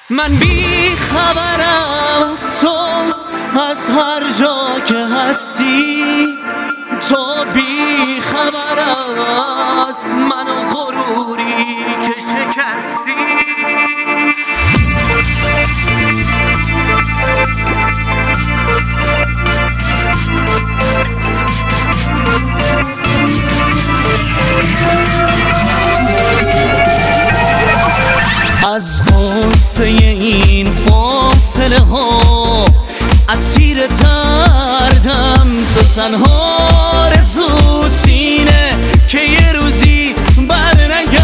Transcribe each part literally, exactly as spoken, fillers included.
من بی خبرم از تو، از هر جا که هستی. تو بی خبرم از من و غروری که شکستی. از غصه این فاصله ها اسیر دردم، تو تنها آرزوت اینه که یه روزی بر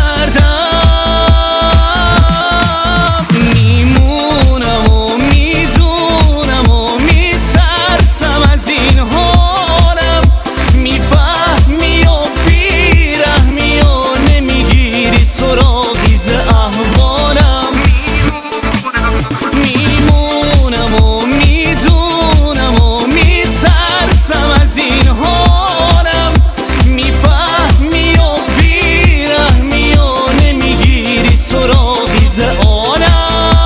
نگردم. میمونم و میدونم و میترسم از این حالم. میفهمی و بیرحمی و نمیگیری سراغی ز احوالم. میمونم و میدونم و میترسم از این حالم. میفهمی و بیرحمی و نمیگیری سراغی ز عالم.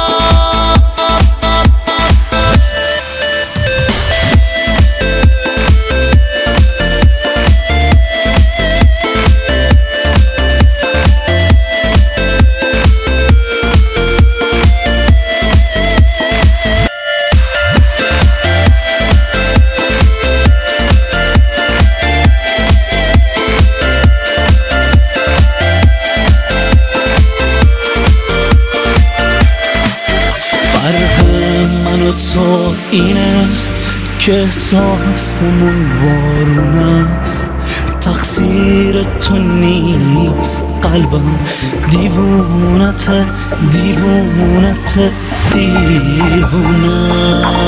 فرق من و تو اینه که احساسمون وارون است. تقصیر تو نیست، قلبم دیوونت دیوونت دیوونه.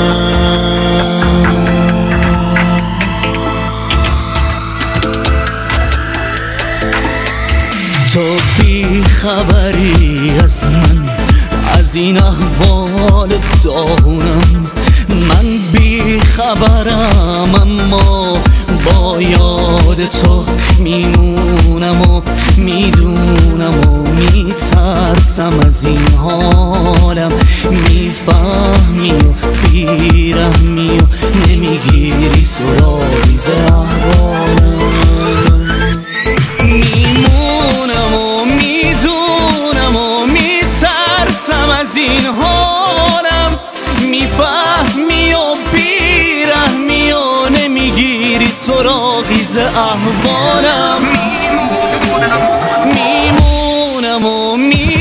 تو بی خبری از من، از این احوال داغونم. من بی خبرم اما با یاد تو میمونم و میدونم و میترسم از این حالم. میفهمی و بیرحمی و نمیگیری سراغی ز احوالم. میمونم و میدونم و میترسم از این حالم. میفهمی و بیرحمی و نمیگیری سراغی ز احوالم. میمونم و میدونم و